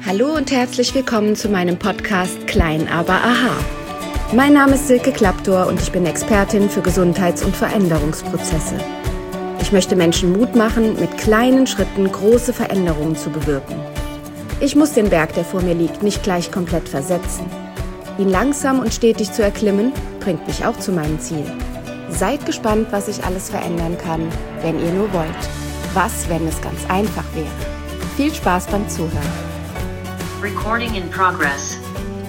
Hallo und herzlich willkommen zu meinem Podcast Klein, aber aha. Mein Name ist Silke Klaptor und ich bin Expertin für Gesundheits- und Veränderungsprozesse. Ich möchte Menschen Mut machen, mit kleinen Schritten große Veränderungen zu bewirken. Ich muss den Berg, der vor mir liegt, nicht gleich komplett versetzen. Ihn langsam und stetig zu erklimmen, bringt mich auch zu meinem Ziel. Seid gespannt, was ich alles verändern kann, wenn ihr nur wollt. Was, wenn es ganz einfach wäre? Viel Spaß beim Zuhören. Recording in progress.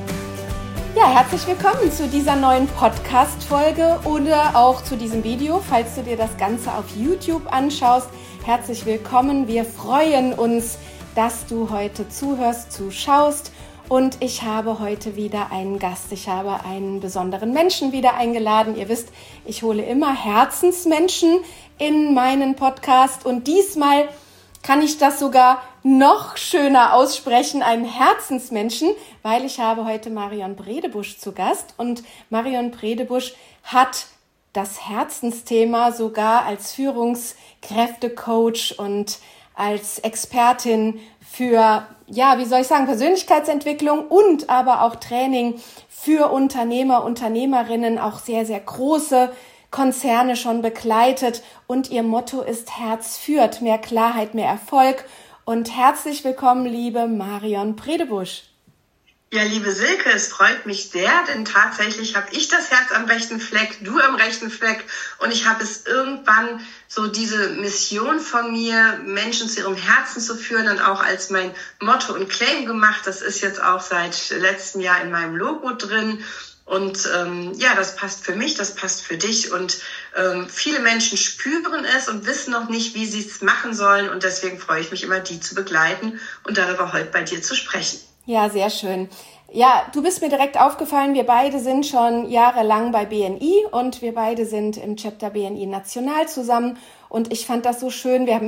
Ja, herzlich willkommen zu dieser neuen Podcast-Folge oder auch zu diesem Video, falls du dir das Ganze auf YouTube anschaust. Herzlich willkommen. Wir freuen uns, dass du heute zuhörst, zuschaust. Und ich habe heute wieder einen Gast. Ich habe einen besonderen Menschen wieder eingeladen. Ihr wisst, ich hole immer Herzensmenschen in meinen Podcast. Und diesmal kann ich das sogar noch schöner aussprechen, einen Herzensmenschen, weil ich habe heute Marion Bredebusch zu Gast. Und Marion Bredebusch hat das Herzensthema sogar als Führungskräftecoach und als Expertin für, Persönlichkeitsentwicklung und aber auch Training für Unternehmer, Unternehmerinnen, auch sehr, sehr große Konzerne schon begleitet. Und ihr Motto ist Herz führt, mehr Klarheit, mehr Erfolg. Und herzlich willkommen, liebe Marion Bredebusch. Ja, liebe Silke, es freut mich sehr, denn tatsächlich habe ich das Herz am rechten Fleck, du am rechten Fleck, und ich habe es irgendwann so diese Mission von mir, Menschen zu ihrem Herzen zu führen, dann auch als mein Motto und Claim gemacht. Das ist jetzt auch seit letztem Jahr in meinem Logo drin. Und das passt für mich, das passt für dich. Und viele Menschen spüren es und wissen noch nicht, wie sie es machen sollen. Und deswegen freue ich mich immer, die zu begleiten und darüber heute bei dir zu sprechen. Ja, sehr schön. Ja, du bist mir direkt aufgefallen, wir beide sind schon jahrelang bei BNI und wir beide sind im Chapter BNI National zusammen. Und ich fand das so schön, wir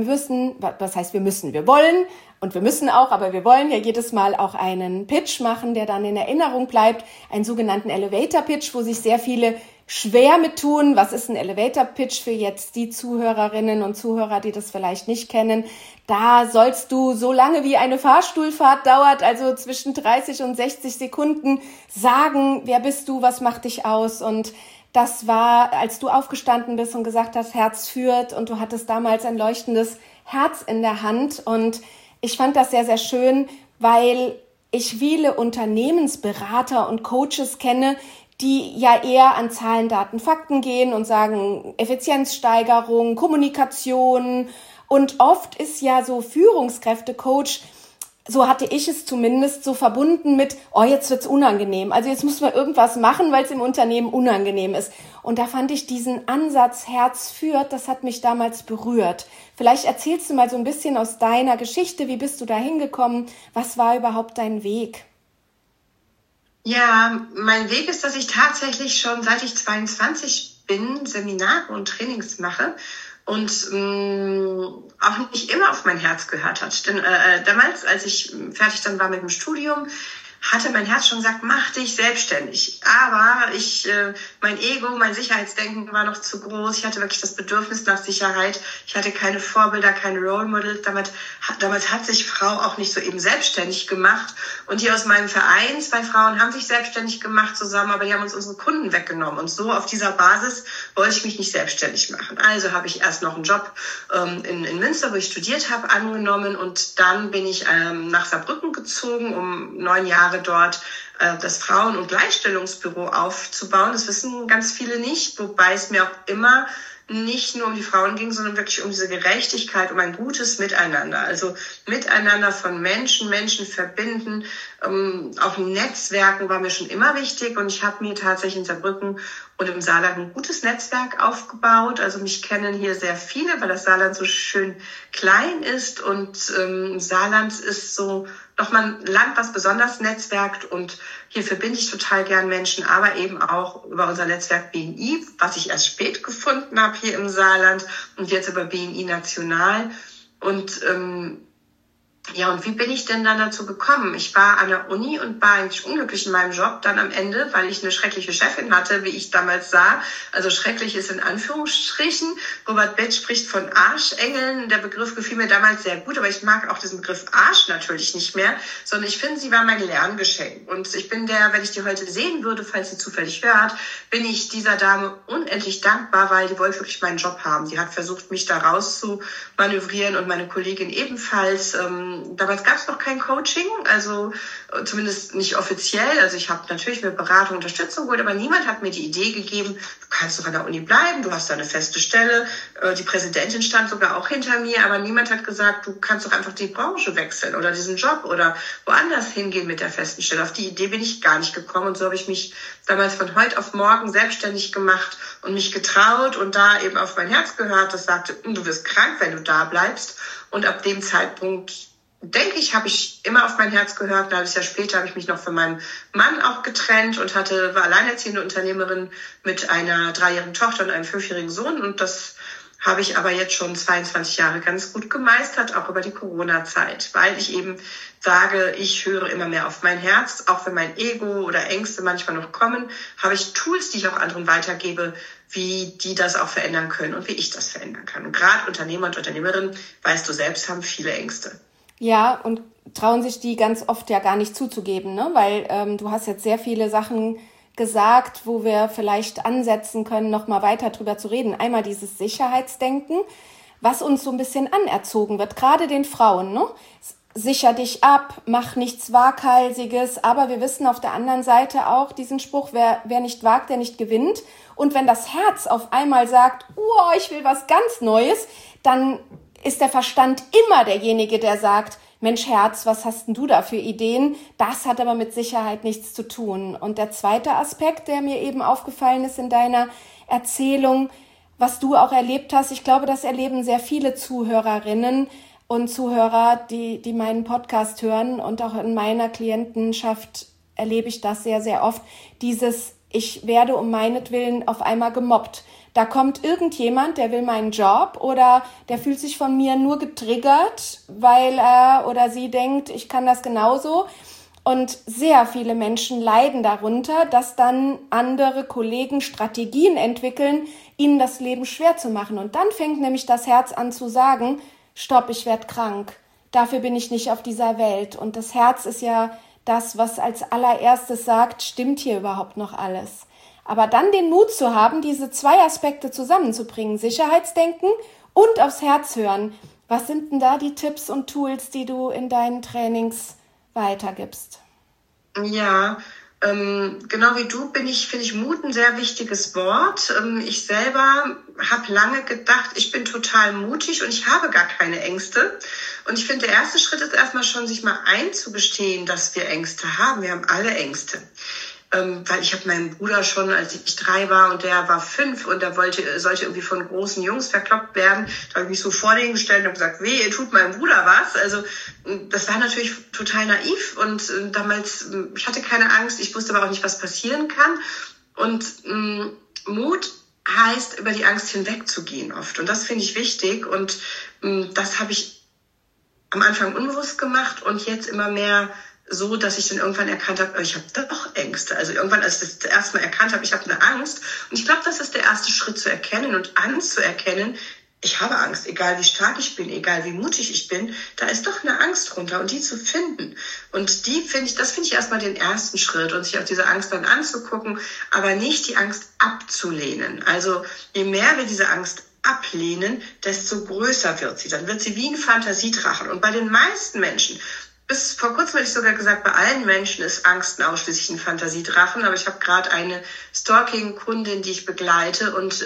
wollen und wir müssen auch, aber wir wollen ja jedes Mal auch einen Pitch machen, der dann in Erinnerung bleibt, einen sogenannten Elevator Pitch, wo sich sehr viele schwer mit tun. Was ist ein Elevator Pitch für jetzt die Zuhörerinnen und Zuhörer, die das vielleicht nicht kennen? Da sollst du so lange wie eine Fahrstuhlfahrt dauert, also zwischen 30 und 60 Sekunden, sagen, wer bist du, was macht dich aus? Und das war, als du aufgestanden bist und gesagt hast, Herz führt, und du hattest damals ein leuchtendes Herz in der Hand. Und ich fand das sehr, sehr schön, weil ich viele Unternehmensberater und Coaches kenne, die ja eher an Zahlen, Daten, Fakten gehen und sagen Effizienzsteigerung, Kommunikation. Und oft ist ja so Führungskräftecoach, so hatte ich es zumindest, so verbunden mit, jetzt wird's unangenehm. Also jetzt muss man irgendwas machen, weil es im Unternehmen unangenehm ist. Und da fand ich diesen Ansatz Herz führt, das hat mich damals berührt. Vielleicht erzählst du mal so ein bisschen aus deiner Geschichte, wie bist du da hingekommen? Was war überhaupt dein Weg? Ja, mein Weg ist, dass ich tatsächlich schon seit ich 22 bin, Seminare und Trainings mache und auch nicht immer auf mein Herz gehört hat. Denn damals, als ich fertig dann war mit dem Studium, hatte mein Herz schon gesagt, mach dich selbstständig. Aber mein Ego, mein Sicherheitsdenken war noch zu groß. Ich hatte wirklich das Bedürfnis nach Sicherheit. Ich hatte keine Vorbilder, keine Role Models. Damals hat sich Frau auch nicht so eben selbstständig gemacht. Und hier aus meinem Verein, 2 Frauen haben sich selbstständig gemacht zusammen, aber die haben uns unsere Kunden weggenommen. Und so auf dieser Basis wollte ich mich nicht selbstständig machen. Also habe ich erst noch einen Job in Münster, wo ich studiert habe, angenommen. Und dann bin ich nach Saarbrücken gezogen, um 9 Jahre dort das Frauen- und Gleichstellungsbüro aufzubauen. Das wissen ganz viele nicht, wobei es mir auch immer nicht nur um die Frauen ging, sondern wirklich um diese Gerechtigkeit, um ein gutes Miteinander. Also Miteinander von Menschen verbinden. Auch Netzwerken war mir schon immer wichtig, und ich habe mir tatsächlich in Saarbrücken und im Saarland ein gutes Netzwerk aufgebaut. Also mich kennen hier sehr viele, weil das Saarland so schön klein ist, und Saarland ist so nochmal ein Land, was besonders netzwerkt, und hier verbinde ich total gern Menschen, aber eben auch über unser Netzwerk BNI, was ich erst spät gefunden habe hier im Saarland, und jetzt über BNI National. Und Ja, und wie bin ich denn dann dazu gekommen? Ich war an der Uni und war eigentlich unglücklich in meinem Job dann am Ende, weil ich eine schreckliche Chefin hatte, wie ich damals sah. Also schrecklich ist in Anführungsstrichen. Robert Betz spricht von Arschengeln. Der Begriff gefiel mir damals sehr gut, aber ich mag auch diesen Begriff Arsch natürlich nicht mehr, sondern ich finde, sie war mein Lerngeschenk. Und ich bin wenn ich die heute sehen würde, falls sie zufällig hört, bin ich dieser Dame unendlich dankbar, weil die wollte wirklich meinen Job haben. Die hat versucht, mich da raus zu manövrieren und meine Kollegin ebenfalls. Damals gab es noch kein Coaching, also zumindest nicht offiziell. Also ich habe natürlich mit Beratung Unterstützung geholt, aber niemand hat mir die Idee gegeben, du kannst doch an der Uni bleiben, du hast da eine feste Stelle. Die Präsidentin stand sogar auch hinter mir, aber niemand hat gesagt, du kannst doch einfach die Branche wechseln oder diesen Job oder woanders hingehen mit der festen Stelle. Auf die Idee bin ich gar nicht gekommen und so habe ich mich damals von heute auf morgen selbstständig gemacht und mich getraut und da eben auf mein Herz gehört, das sagte, du wirst krank, wenn du da bleibst. Und ab dem Zeitpunkt, denke ich, habe ich immer auf mein Herz gehört. Ein halbes Jahr später habe ich mich noch von meinem Mann auch getrennt und war alleinerziehende Unternehmerin mit einer 3-jährigen Tochter und einem 5-jährigen Sohn. Und das habe ich aber jetzt schon 22 Jahre ganz gut gemeistert, auch über die Corona-Zeit, weil ich eben sage, ich höre immer mehr auf mein Herz, auch wenn mein Ego oder Ängste manchmal noch kommen, habe ich Tools, die ich auch anderen weitergebe, wie die das auch verändern können und wie ich das verändern kann. Und gerade Unternehmer und Unternehmerinnen, weißt du selbst, haben viele Ängste. Ja, und trauen sich die ganz oft ja gar nicht zuzugeben, ne? Weil du hast jetzt sehr viele Sachen gesagt, wo wir vielleicht ansetzen können, noch mal weiter drüber zu reden. Einmal dieses Sicherheitsdenken, was uns so ein bisschen anerzogen wird, gerade den Frauen, ne? Sicher dich ab, mach nichts Waghalsiges, aber wir wissen auf der anderen Seite auch diesen Spruch, wer nicht wagt, der nicht gewinnt. Und wenn das Herz auf einmal sagt, oh, ich will was ganz Neues, dann ist der Verstand immer derjenige, der sagt, Mensch Herz, was hast denn du da für Ideen? Das hat aber mit Sicherheit nichts zu tun. Und der zweite Aspekt, der mir eben aufgefallen ist in deiner Erzählung, was du auch erlebt hast, ich glaube, das erleben sehr viele Zuhörerinnen und Zuhörer, die meinen Podcast hören, und auch in meiner Klientenschaft erlebe ich das sehr, sehr oft, ich werde um meinetwillen auf einmal gemobbt. Da kommt irgendjemand, der will meinen Job oder der fühlt sich von mir nur getriggert, weil er oder sie denkt, ich kann das genauso. Und sehr viele Menschen leiden darunter, dass dann andere Kollegen Strategien entwickeln, ihnen das Leben schwer zu machen. Und dann fängt nämlich das Herz an zu sagen, stopp, ich werde krank. Dafür bin ich nicht auf dieser Welt. Und das Herz ist ja das, was als allererstes sagt, stimmt hier überhaupt noch alles? Aber dann den Mut zu haben, diese 2 Aspekte zusammenzubringen, Sicherheitsdenken und aufs Herz hören. Was sind denn da die Tipps und Tools, die du in deinen Trainings weitergibst? Ja, genau wie du finde ich Mut ein sehr wichtiges Wort. Ich selber habe lange gedacht, ich bin total mutig und ich habe gar keine Ängste. Und ich finde, der erste Schritt ist erstmal schon, sich mal einzugestehen, dass wir Ängste haben. Wir haben alle Ängste. Weil ich habe meinen Bruder schon, als ich 3 war und der war 5 und der sollte irgendwie von großen Jungs verkloppt werden, da habe ich mich so vor denen gestellt und gesagt, weh, ihr tut meinem Bruder was. Also das war natürlich total naiv und damals, ich hatte keine Angst, ich wusste aber auch nicht, was passieren kann. Und Mut heißt, über die Angst hinwegzugehen oft. Und das finde ich wichtig und das habe ich am Anfang unbewusst gemacht und jetzt immer mehr so, dass ich dann irgendwann erkannt habe, ich habe doch Ängste. Also irgendwann, als ich das erste Mal erkannt habe, ich habe eine Angst. Und ich glaube, das ist der erste Schritt zu erkennen und anzuerkennen, ich habe Angst, egal wie stark ich bin, egal wie mutig ich bin, da ist doch eine Angst drunter und die zu finden. Und das finde ich erstmal den ersten Schritt und sich auf diese Angst dann anzugucken, aber nicht die Angst abzulehnen. Also je mehr wir diese Angst ablehnen, desto größer wird sie. Dann wird sie wie ein Fantasiedrachen. Und bei den meisten Menschen, bis vor kurzem hätte ich sogar gesagt, bei allen Menschen ist Angst ausschließlich ein Fantasiedrachen. Aber ich habe gerade eine Stalking-Kundin, die ich begleite und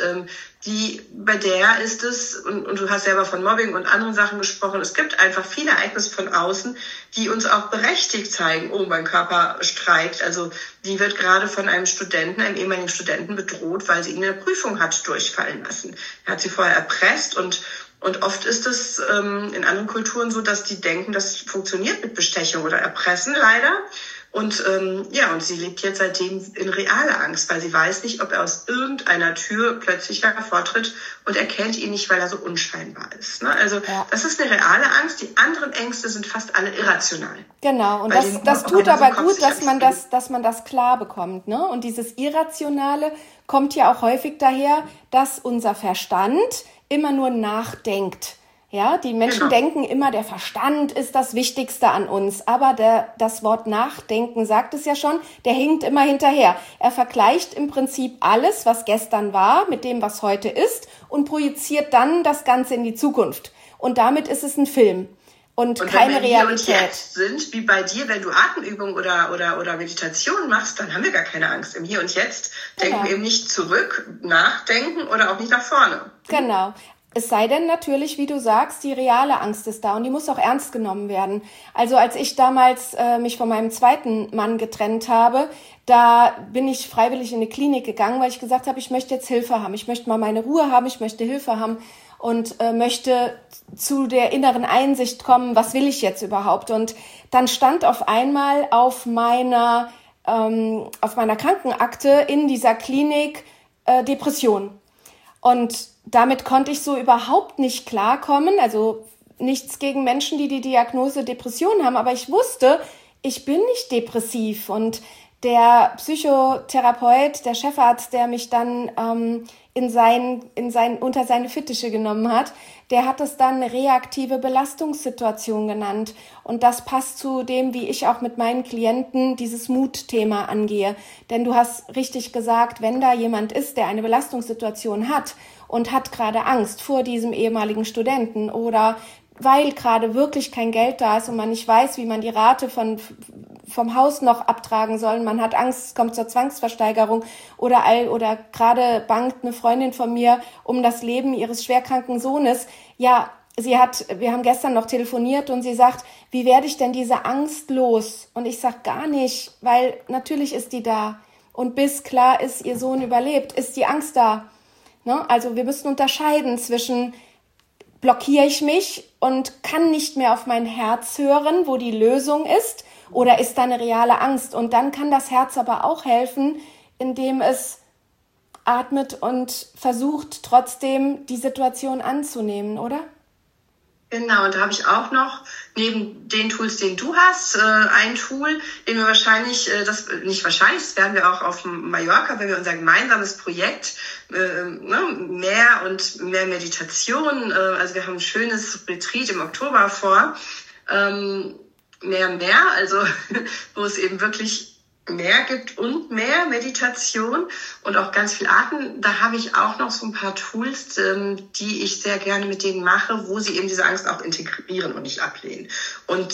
bei der ist es, und du hast selber von Mobbing und anderen Sachen gesprochen, es gibt einfach viele Ereignisse von außen, die uns auch berechtigt zeigen, oh, mein Körper streikt. Also die wird gerade von einem ehemaligen Studenten bedroht, weil sie ihn in der Prüfung hat durchfallen lassen. Er hat sie vorher erpresst und oft ist es in anderen Kulturen so, dass die denken, das funktioniert mit Bestechung oder Erpressen leider. Und und sie lebt jetzt seitdem in realer Angst, weil sie weiß nicht, ob er aus irgendeiner Tür plötzlich hervortritt und er kennt ihn nicht, weil er so unscheinbar ist. Ne? Also das ist eine reale Angst. Die anderen Ängste sind fast alle irrational. Genau, und das tut aber gut, dass man das klar bekommt. Ne? Und dieses Irrationale kommt ja auch häufig daher, dass unser Verstand immer nur nachdenkt. Ja, die Menschen denken immer, der Verstand ist das Wichtigste an uns. Aber das Wort Nachdenken sagt es ja schon, der hinkt immer hinterher. Er vergleicht im Prinzip alles, was gestern war, mit dem, was heute ist und projiziert dann das Ganze in die Zukunft. Und damit ist es ein Film und keine Realität. Wenn wir uns jetzt sind, wie bei dir, wenn du Atemübungen oder Meditation machst, dann haben wir gar keine Angst. Im Hier und Jetzt denken wir eben nicht zurück, nachdenken oder auch nicht nach vorne. Genau. Es sei denn natürlich, wie du sagst, die reale Angst ist da und die muss auch ernst genommen werden. Also als ich damals mich von meinem zweiten Mann getrennt habe, da bin ich freiwillig in eine Klinik gegangen, weil ich gesagt habe, ich möchte jetzt Hilfe haben. Ich möchte mal meine Ruhe haben, ich möchte Hilfe haben und möchte zu der inneren Einsicht kommen, was will ich jetzt überhaupt? Und dann stand auf einmal auf meiner Krankenakte in dieser Klinik Depression. Und damit konnte ich so überhaupt nicht klarkommen, also nichts gegen Menschen, die Diagnose Depression haben, aber ich wusste, ich bin nicht depressiv und der Psychotherapeut, der Chefarzt, der mich dann unter seine Fittiche genommen hat, der hat es dann reaktive Belastungssituation genannt und das passt zu dem, wie ich auch mit meinen Klienten dieses Mutthema angehe, denn du hast richtig gesagt, wenn da jemand ist, der eine Belastungssituation hat und hat gerade Angst vor diesem ehemaligen Studenten oder weil gerade wirklich kein Geld da ist und man nicht weiß, wie man die Rate vom Haus noch abtragen soll, man hat Angst, es kommt zur Zwangsversteigerung oder gerade bangt eine Freundin von mir um das Leben ihres schwerkranken Sohnes. Ja, wir haben gestern noch telefoniert und sie sagt, wie werde ich denn diese Angst los? Und ich sag gar nicht, weil natürlich ist die da und bis klar ist, ihr Sohn überlebt, ist die Angst da. Ne? Also wir müssen unterscheiden zwischen blockiere ich mich und kann nicht mehr auf mein Herz hören, wo die Lösung ist, oder ist da eine reale Angst? Und dann kann das Herz aber auch helfen, indem es atmet und versucht, trotzdem die Situation anzunehmen, oder? Genau, und da habe ich auch noch, neben den Tools, den du hast, ein Tool, den wir das werden wir auch auf Mallorca, wenn wir unser gemeinsames Projekt, mehr und mehr Meditation, also wir haben ein schönes Retreat im Oktober vor, mehr, also wo es eben wirklich mehr gibt und mehr Meditation und auch ganz viel Atmen. Da habe ich auch noch so ein paar Tools, die ich sehr gerne mit denen mache, wo sie eben diese Angst auch integrieren und nicht ablehnen. Und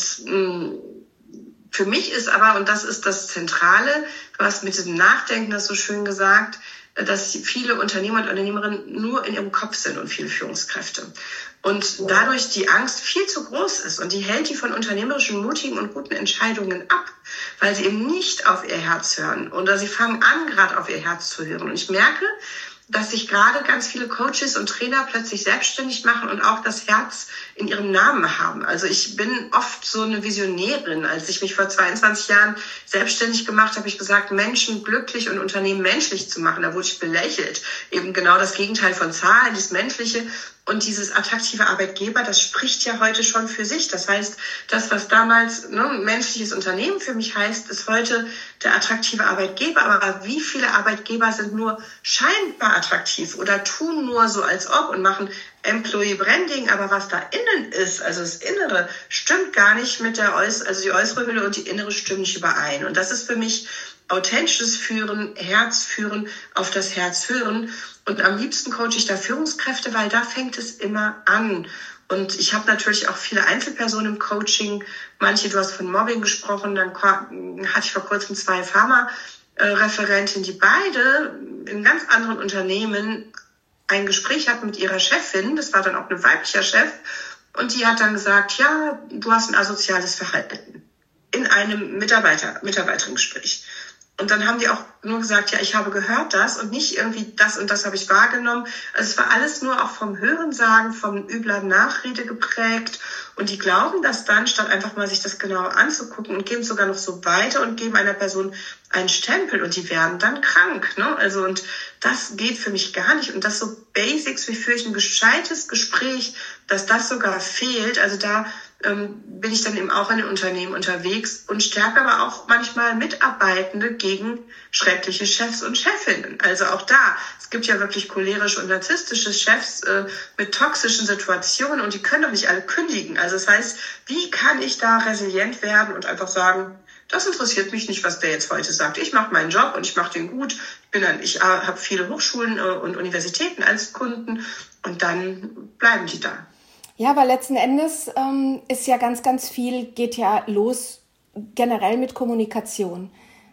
für mich ist aber, und das ist das Zentrale, du hast mit diesem Nachdenken das so schön gesagt, dass viele Unternehmer und Unternehmerinnen nur in ihrem Kopf sind und viele Führungskräfte. Und dadurch die Angst viel zu groß ist und die hält die von unternehmerischen, mutigen und guten Entscheidungen ab, weil sie eben nicht auf ihr Herz hören oder sie fangen an, gerade auf ihr Herz zu hören. Und ich merke, dass sich gerade ganz viele Coaches und Trainer plötzlich selbstständig machen und auch das Herz in ihrem Namen haben. Also ich bin oft so eine Visionärin. Als ich mich vor 22 Jahren selbstständig gemacht habe, habe ich gesagt, Menschen glücklich und Unternehmen menschlich zu machen. Da wurde ich belächelt. Eben genau das Gegenteil von Zahlen, das Menschliche. Und dieses attraktive Arbeitgeber, das spricht ja heute schon für sich. Das heißt, das, was damals menschliches Unternehmen für mich heißt, ist heute der attraktive Arbeitgeber. Aber wie viele Arbeitgeber sind nur scheinbar attraktiv oder tun nur so als ob und machen Employee Branding, aber was da innen ist, also das Innere, stimmt gar nicht mit der also die äußere Hülle und die innere stimmen nicht überein. Und das ist für mich authentisches Führen, Herz führen, auf das Herz hören. Und am liebsten coache ich da Führungskräfte, weil da fängt es immer an. Und ich habe natürlich auch viele Einzelpersonen im Coaching. Manche, du hast von Mobbing gesprochen, dann hatte ich vor kurzem 2 Pharma-Referentinnen, die beide in ganz anderen Unternehmen ein Gespräch hatten mit ihrer Chefin. Das war dann auch ein weiblicher Chef. Und die hat dann gesagt, ja, du hast ein asoziales Verhalten in einem Mitarbeitergespräch. Und dann haben die auch nur gesagt, ja, ich habe gehört das und nicht irgendwie das und das habe ich wahrgenommen. Also es war alles nur auch vom Hörensagen, vom übler Nachrede geprägt. Und die glauben das dann, statt einfach mal sich das genauer anzugucken, und geben sogar noch so weiter und geben einer Person einen Stempel und die werden dann krank, ne? Also, und das geht für mich gar nicht. Und das so Basics, wie führe ich ein gescheites Gespräch, dass das sogar fehlt. Also da bin ich dann eben auch in den Unternehmen unterwegs und stärke aber auch manchmal Mitarbeitende gegen schreckliche Chefs und Chefinnen. Also auch da, es gibt ja wirklich cholerische und narzisstische Chefs mit toxischen Situationen und die können doch nicht alle kündigen. Also das heißt, wie kann ich da resilient werden und einfach sagen, das interessiert mich nicht, was der jetzt heute sagt. Ich mache meinen Job und ich mache den gut. Ich habe viele Hochschulen und Universitäten als Kunden und dann bleiben die da. Ja, aber letzten Endes ist ja ganz viel, geht ja los generell mit Kommunikation.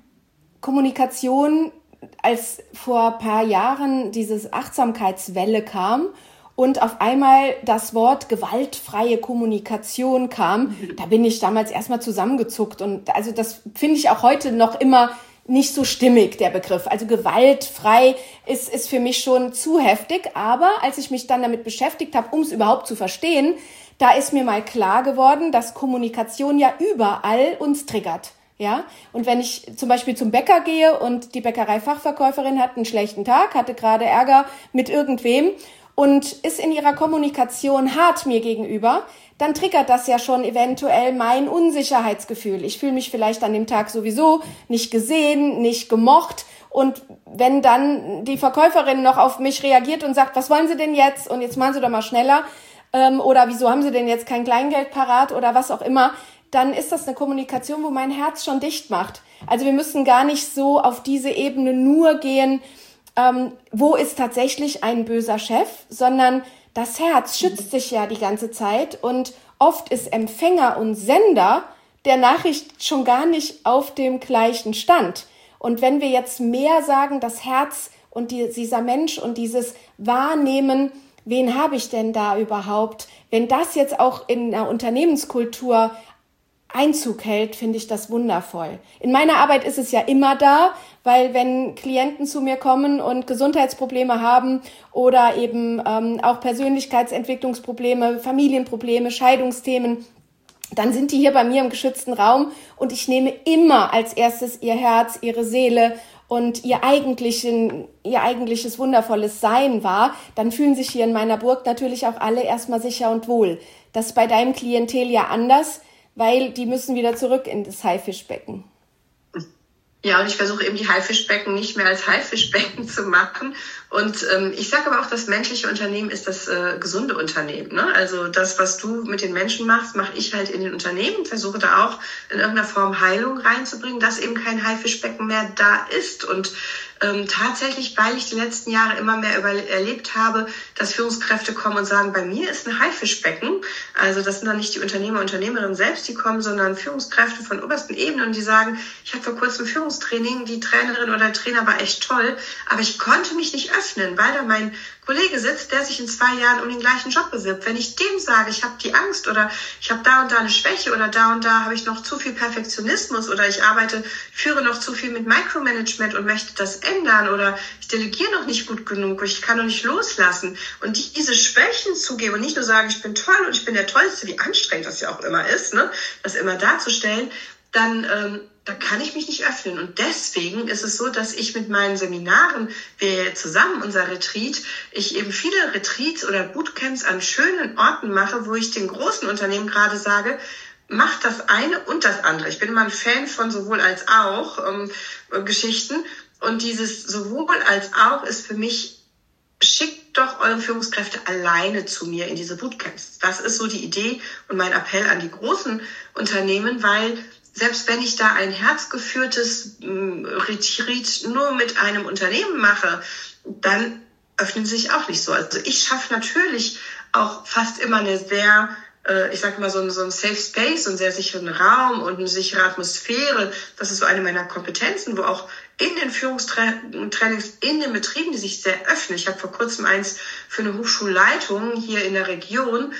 Kommunikation, als vor ein paar Jahren diese Achtsamkeitswelle kam und auf einmal das Wort gewaltfreie Kommunikation kam, da bin ich damals erstmal zusammengezuckt. Und also das finde ich auch heute noch immer nicht so stimmig, der Begriff. Also gewaltfrei ist für mich schon zu heftig. Aber als ich mich dann damit beschäftigt habe, um es überhaupt zu verstehen, da ist mir mal klar geworden, dass Kommunikation ja überall uns triggert. Ja, und wenn ich zum Beispiel zum Bäcker gehe und die Bäckereifachverkäuferin hat einen schlechten Tag, hatte gerade Ärger mit irgendwem und ist in ihrer Kommunikation hart mir gegenüber, dann triggert das ja schon eventuell mein Unsicherheitsgefühl. Ich fühle mich vielleicht an dem Tag sowieso nicht gesehen, nicht gemocht. Und wenn dann die Verkäuferin noch auf mich reagiert und sagt, was wollen Sie denn jetzt? Und jetzt machen Sie doch mal schneller. Oder wieso haben Sie denn jetzt kein Kleingeld parat? Oder was auch immer. Dann ist das eine Kommunikation, wo mein Herz schon dicht macht. Also wir müssen gar nicht so auf diese Ebene nur gehen, wo ist tatsächlich ein böser Chef, sondern das Herz schützt sich ja die ganze Zeit und oft ist Empfänger und Sender der Nachricht schon gar nicht auf dem gleichen Stand. Und wenn wir jetzt mehr sagen, das Herz und dieser Mensch und dieses Wahrnehmen, wen habe ich denn da überhaupt, wenn das jetzt auch in der Unternehmenskultur Einzug hält, finde ich das wundervoll. In meiner Arbeit ist es ja immer da, weil wenn Klienten zu mir kommen und Gesundheitsprobleme haben oder eben auch Persönlichkeitsentwicklungsprobleme, Familienprobleme, Scheidungsthemen, dann sind die hier bei mir im geschützten Raum und ich nehme immer als erstes ihr Herz, ihre Seele und ihr eigentliches wundervolles Sein wahr. Dann fühlen sich hier in meiner Burg natürlich auch alle erstmal sicher und wohl. Das ist bei deinem Klientel ja anders, weil die müssen wieder zurück in das Haifischbecken. Ja, und ich versuche eben die Haifischbecken nicht mehr als Haifischbecken zu machen. Und ich sage aber auch, das menschliche Unternehmen ist das gesunde Unternehmen. Ne? Also das, was du mit den Menschen machst, mache ich halt in den Unternehmen. Versuche da auch in irgendeiner Form Heilung reinzubringen, dass eben kein Haifischbecken mehr da ist. Und tatsächlich, weil ich die letzten Jahre immer mehr erlebt habe, dass Führungskräfte kommen und sagen, bei mir ist ein Haifischbecken. Also das sind dann nicht die Unternehmer und Unternehmerinnen selbst, die kommen, sondern Führungskräfte von obersten Ebenen und die sagen, ich hatte vor kurzem Führungstraining, die Trainerin oder der Trainer war echt toll, aber ich konnte mich nicht öffnen, weil da mein Kollege sitzt, der sich in 2 Jahren um den gleichen Job bewirbt. Wenn ich dem sage, ich habe die Angst oder ich habe da und da eine Schwäche oder da und da habe ich noch zu viel Perfektionismus oder ich führe noch zu viel mit Micromanagement und möchte das ändern oder ich delegiere noch nicht gut genug, ich kann noch nicht loslassen und diese Schwächen zugeben und nicht nur sagen, ich bin toll und ich bin der Tollste, wie anstrengend das ja auch immer ist, ne, das immer darzustellen, dann da kann ich mich nicht öffnen. Und deswegen ist es so, dass ich mit meinen Seminaren, wir zusammen unser Retreat, ich eben viele Retreats oder Bootcamps an schönen Orten mache, wo ich den großen Unternehmen gerade sage, macht das eine und das andere. Ich bin immer ein Fan von sowohl als auch Geschichten. Und dieses sowohl als auch ist für mich, schickt doch eure Führungskräfte alleine zu mir in diese Bootcamps. Das ist so die Idee und mein Appell an die großen Unternehmen, weil selbst wenn ich da ein herzgeführtes Retreat nur mit einem Unternehmen mache, dann öffnen sie sich auch nicht so. Also ich schaffe natürlich auch fast immer eine sehr, ich sage mal so ein Safe Space, einen sehr sicheren Raum und eine sichere Atmosphäre. Das ist so eine meiner Kompetenzen, wo auch in den Führungstrainings, in den Betrieben, die sich sehr öffnen. Ich habe vor kurzem eins für eine Hochschulleitung hier in der Region,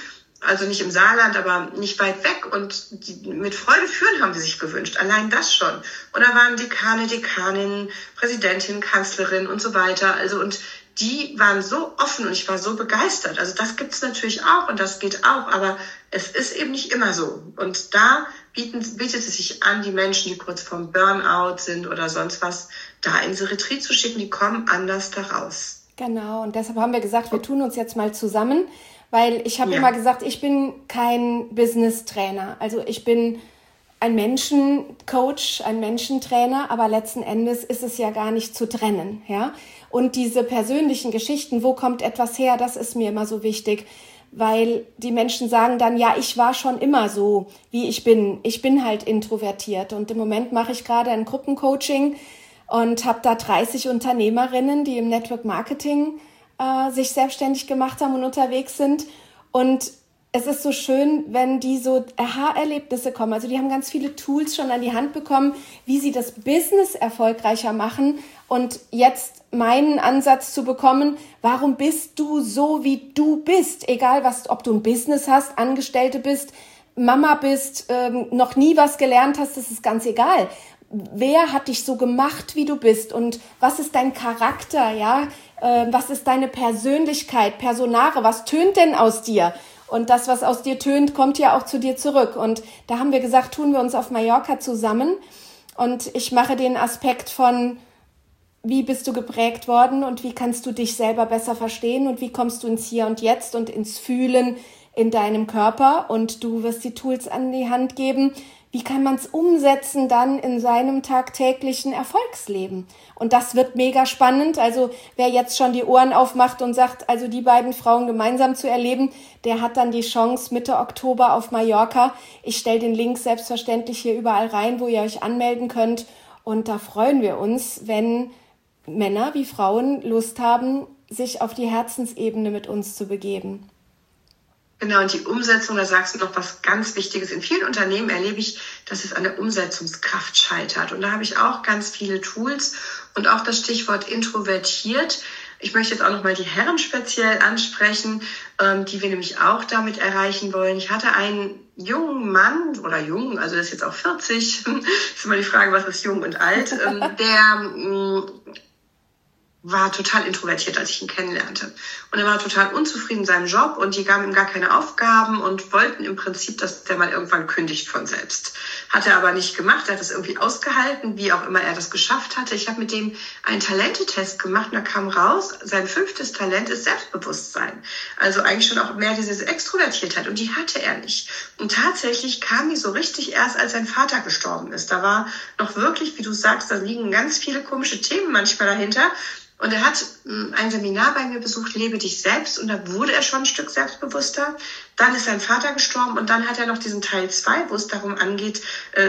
also nicht im Saarland, aber nicht weit weg und mit Freude führen haben die sich gewünscht. Allein das schon. Und da waren Dekane, Dekaninnen, Präsidentin, Kanzlerin und so weiter. Also und die waren so offen und ich war so begeistert. Also das gibt's natürlich auch und das geht auch, aber es ist eben nicht immer so. Und da bietet es sich an, die Menschen, die kurz vorm Burnout sind oder sonst was, da in diese Retreat zu schicken, die kommen anders da raus. Genau, und deshalb haben wir gesagt, wir tun uns jetzt mal zusammen, weil ich habe immer gesagt, ich bin kein Business-Trainer. Also ich bin ein Menschencoach, ein Menschentrainer, aber letzten Endes ist es ja gar nicht zu trennen. Ja? Und diese persönlichen Geschichten, wo kommt etwas her, das ist mir immer so wichtig, weil die Menschen sagen dann, ja, ich war schon immer so, wie ich bin. Ich bin halt introvertiert und im Moment mache ich gerade ein Gruppencoaching und habe da 30 Unternehmerinnen, die im Network Marketing sich selbstständig gemacht haben und unterwegs sind. Und es ist so schön, wenn die so Aha-Erlebnisse kommen. Also die haben ganz viele Tools schon an die Hand bekommen, wie sie das Business erfolgreicher machen. Und jetzt meinen Ansatz zu bekommen, warum bist du so, wie du bist? Egal, ob du ein Business hast, Angestellte bist, Mama bist, noch nie was gelernt hast, das ist ganz egal. Wer hat dich so gemacht, wie du bist und was ist dein Charakter, ja? Was ist deine Persönlichkeit, Personare, was tönt denn aus dir? Und das, was aus dir tönt, kommt ja auch zu dir zurück. Und da haben wir gesagt, tun wir uns auf Mallorca zusammen und ich mache den Aspekt von, wie bist du geprägt worden und wie kannst du dich selber besser verstehen und wie kommst du ins Hier und Jetzt und ins Fühlen in deinem Körper und du wirst die Tools an die Hand geben, wie kann man es umsetzen dann in seinem tagtäglichen Erfolgsleben? Und das wird mega spannend. Also wer jetzt schon die Ohren aufmacht und sagt, also die beiden Frauen gemeinsam zu erleben, der hat dann die Chance Mitte Oktober auf Mallorca. Ich stelle den Link selbstverständlich hier überall rein, wo ihr euch anmelden könnt. Und da freuen wir uns, wenn Männer wie Frauen Lust haben, sich auf die Herzensebene mit uns zu begeben. Genau, und die Umsetzung, da sagst du noch was ganz Wichtiges. In vielen Unternehmen erlebe ich, dass es an der Umsetzungskraft scheitert. Und da habe ich auch ganz viele Tools und auch das Stichwort introvertiert. Ich möchte jetzt auch noch mal die Herren speziell ansprechen, die wir nämlich auch damit erreichen wollen. Ich hatte einen jungen Mann oder jung, also das ist jetzt auch 40, ist immer die Frage, was ist jung und alt, der war total introvertiert, als ich ihn kennenlernte. Und er war total unzufrieden in seinem Job und die gaben ihm gar keine Aufgaben und wollten im Prinzip, dass der mal irgendwann kündigt von selbst. Hat er aber nicht gemacht, er hat es irgendwie ausgehalten, wie auch immer er das geschafft hatte. Ich habe mit dem einen Talentetest gemacht und da kam raus, sein 5. Talent ist Selbstbewusstsein. Also eigentlich schon auch mehr diese Extrovertiertheit und die hatte er nicht. Und tatsächlich kam die so richtig erst, als sein Vater gestorben ist. Da war noch wirklich, wie du sagst, da liegen ganz viele komische Themen manchmal dahinter. Und er hat ein Seminar bei mir besucht, Lebe dich selbst. Und da wurde er schon ein Stück selbstbewusster. Dann ist sein Vater gestorben und dann hat er noch diesen Teil 2, wo es darum geht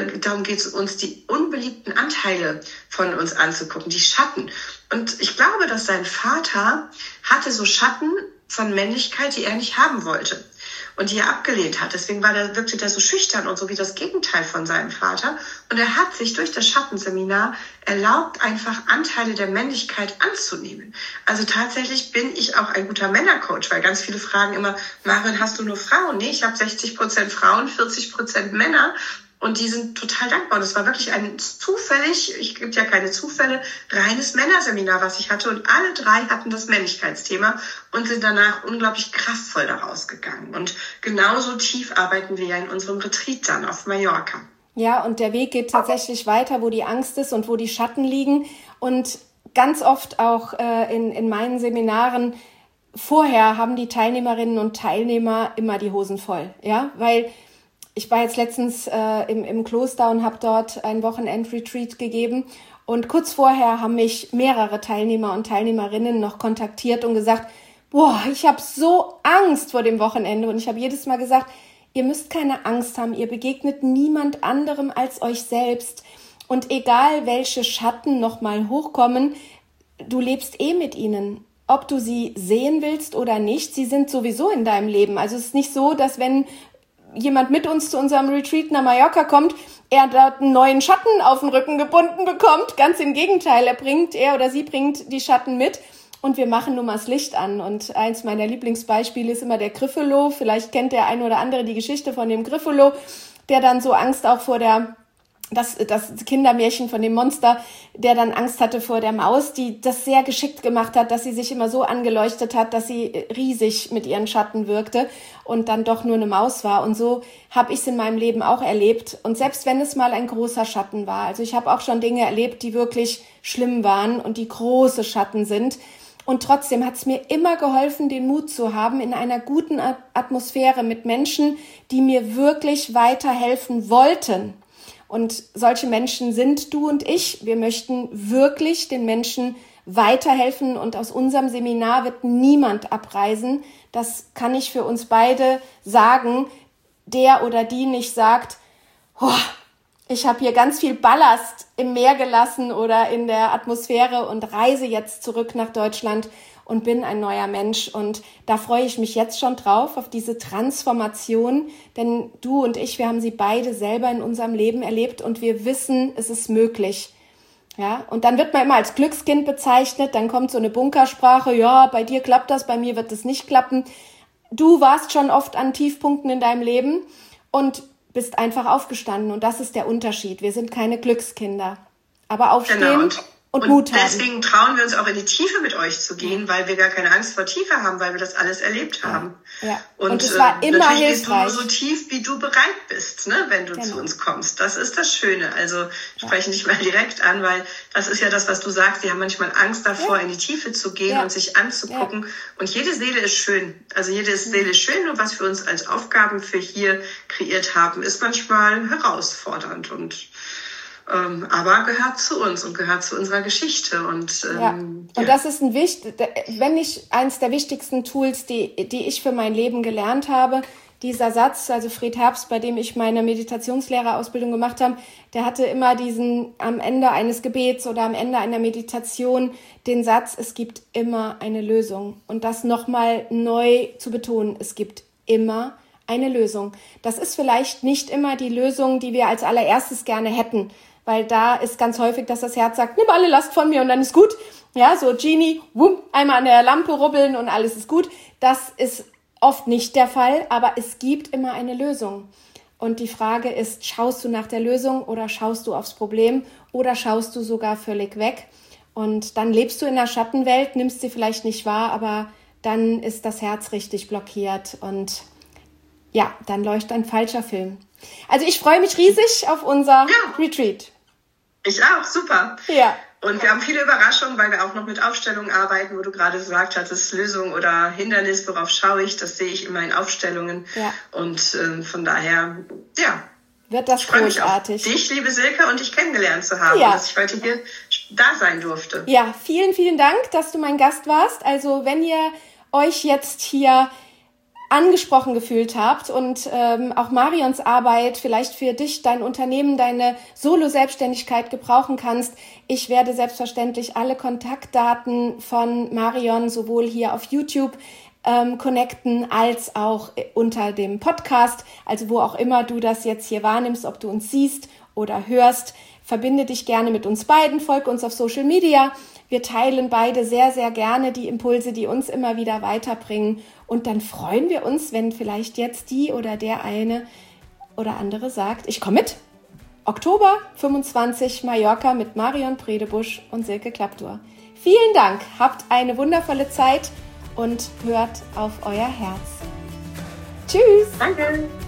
es uns, die unbeliebten Anteile von uns anzugucken, die Schatten. Und ich glaube, dass sein Vater hatte so Schatten von Männlichkeit, die er nicht haben wollte und die er abgelehnt hat. Deswegen wirkte der so schüchtern und so wie das Gegenteil von seinem Vater. Und er hat sich durch das Schattenseminar erlaubt, einfach Anteile der Männlichkeit anzunehmen. Also tatsächlich bin ich auch ein guter Männercoach, weil ganz viele fragen immer, Marion, hast du nur Frauen? Nee, ich habe 60% Frauen, 40% Männer. Und die sind total dankbar. Und es war wirklich ein gibt ja keine Zufälle, reines Männerseminar, was ich hatte. Und alle 3 hatten das Männlichkeitsthema und sind danach unglaublich kraftvoll daraus gegangen. Und genauso tief arbeiten wir ja in unserem Retreat dann auf Mallorca. Ja, und der Weg geht tatsächlich weiter, wo die Angst ist und wo die Schatten liegen. Und ganz oft auch in meinen Seminaren, vorher haben die Teilnehmerinnen und Teilnehmer immer die Hosen voll. Ja, weil ich war jetzt letztens im Kloster und habe dort ein Wochenend-Retreat gegeben. Und kurz vorher haben mich mehrere Teilnehmer und Teilnehmerinnen noch kontaktiert und gesagt, boah, ich habe so Angst vor dem Wochenende. Und ich habe jedes Mal gesagt, ihr müsst keine Angst haben. Ihr begegnet niemand anderem als euch selbst. Und egal, welche Schatten nochmal hochkommen, du lebst mit ihnen. Ob du sie sehen willst oder nicht, sie sind sowieso in deinem Leben. Also es ist nicht so, dass wenn jemand mit uns zu unserem Retreat nach Mallorca kommt, er dort einen neuen Schatten auf den Rücken gebunden bekommt. Ganz im Gegenteil, er oder sie bringt die Schatten mit. und wir machen nur mal das Licht an. Und eins meiner Lieblingsbeispiele ist immer der Griffolo. Vielleicht kennt der eine oder andere die Geschichte von dem Griffolo, der dann so Angst auch vor das Kindermärchen von dem Monster, der dann Angst hatte vor der Maus, die das sehr geschickt gemacht hat, dass sie sich immer so angeleuchtet hat, dass sie riesig mit ihren Schatten wirkte und dann doch nur eine Maus war. Und so habe ich es in meinem Leben auch erlebt. Und selbst wenn es mal ein großer Schatten war, also ich habe auch schon Dinge erlebt, die wirklich schlimm waren und die große Schatten sind. Und trotzdem hat es mir immer geholfen, den Mut zu haben, in einer guten Atmosphäre mit Menschen, die mir wirklich weiterhelfen wollten. Und solche Menschen sind du und ich. Wir möchten wirklich den Menschen weiterhelfen und aus unserem Seminar wird niemand abreisen. Das kann ich für uns beide sagen. Der oder die nicht sagt, ich habe hier ganz viel Ballast im Meer gelassen oder in der Atmosphäre und reise jetzt zurück nach Deutschland und bin ein neuer Mensch. Und da freue ich mich jetzt schon drauf, auf diese Transformation. Denn du und ich, wir haben sie beide selber in unserem Leben erlebt und wir wissen, es ist möglich. Ja, und dann wird man immer als Glückskind bezeichnet, dann kommt so eine Bunkersprache, ja, bei dir klappt das, bei mir wird es nicht klappen. Du warst schon oft an Tiefpunkten in deinem Leben und bist einfach aufgestanden und das ist der Unterschied. Wir sind keine Glückskinder, aber aufstehen und Mut haben. Deswegen trauen wir uns auch in die Tiefe mit euch zu gehen, weil wir gar keine Angst vor Tiefe haben, weil wir das alles erlebt haben. Ja. Und es war immer hilfreich. Gehst du nur so tief, wie du bereit bist, ne, wenn du zu uns kommst. Das ist das Schöne. Also sprechen dich mal direkt an, weil das ist ja das, was du sagst. Die haben manchmal Angst davor, in die Tiefe zu gehen und sich anzugucken. Ja. Und jede Seele ist schön. Also jede Seele ist schön und was wir uns als Aufgaben für hier kreiert haben, ist manchmal herausfordernd und aber gehört zu uns und gehört zu unserer Geschichte. Und das ist wenn nicht eins der wichtigsten Tools, die ich für mein Leben gelernt habe. Dieser Satz, also Fred Herbst, bei dem ich meine Meditationslehrerausbildung gemacht habe, der hatte immer diesen am Ende eines Gebets oder am Ende einer Meditation den Satz, es gibt immer eine Lösung. Und das nochmal neu zu betonen, es gibt immer eine Lösung. Das ist vielleicht nicht immer die Lösung, die wir als allererstes gerne hätten, weil da ist ganz häufig, dass das Herz sagt, nimm alle Last von mir und dann ist gut. Ja, so Genie, einmal an der Lampe rubbeln und alles ist gut. Das ist oft nicht der Fall, aber es gibt immer eine Lösung. Und die Frage ist, schaust du nach der Lösung oder schaust du aufs Problem oder schaust du sogar völlig weg? Und dann lebst du in der Schattenwelt, nimmst sie vielleicht nicht wahr, aber dann ist das Herz richtig blockiert und ja, dann leuchtet ein falscher Film. Also ich freue mich riesig auf unser Retreat. Ich auch, super. Ja. Und wir haben viele Überraschungen, weil wir auch noch mit Aufstellungen arbeiten, wo du gerade gesagt hattest, Lösung oder Hindernis, worauf schaue ich, das sehe ich immer in Aufstellungen. Ja. Und von daher, wird das großartig. Mich auf dich, liebe Silke, und dich kennengelernt zu haben, dass ich heute hier da sein durfte. Ja, vielen, vielen Dank, dass du mein Gast warst. Also wenn ihr euch jetzt hier angesprochen gefühlt habt und auch Marions Arbeit vielleicht für dich, dein Unternehmen, deine Solo-Selbstständigkeit gebrauchen kannst. Ich werde selbstverständlich alle Kontaktdaten von Marion sowohl hier auf YouTube connecten als auch unter dem Podcast. Also wo auch immer du das jetzt hier wahrnimmst, ob du uns siehst oder hörst, verbinde dich gerne mit uns beiden, folge uns auf Social Media. Wir teilen beide sehr, sehr gerne die Impulse, die uns immer wieder weiterbringen. Und dann freuen wir uns, wenn vielleicht jetzt die oder der eine oder andere sagt, ich komme mit. Oktober 25 Mallorca mit Marion Bredebusch und Silke Klaptor. Vielen Dank, habt eine wundervolle Zeit und hört auf euer Herz. Tschüss. Danke.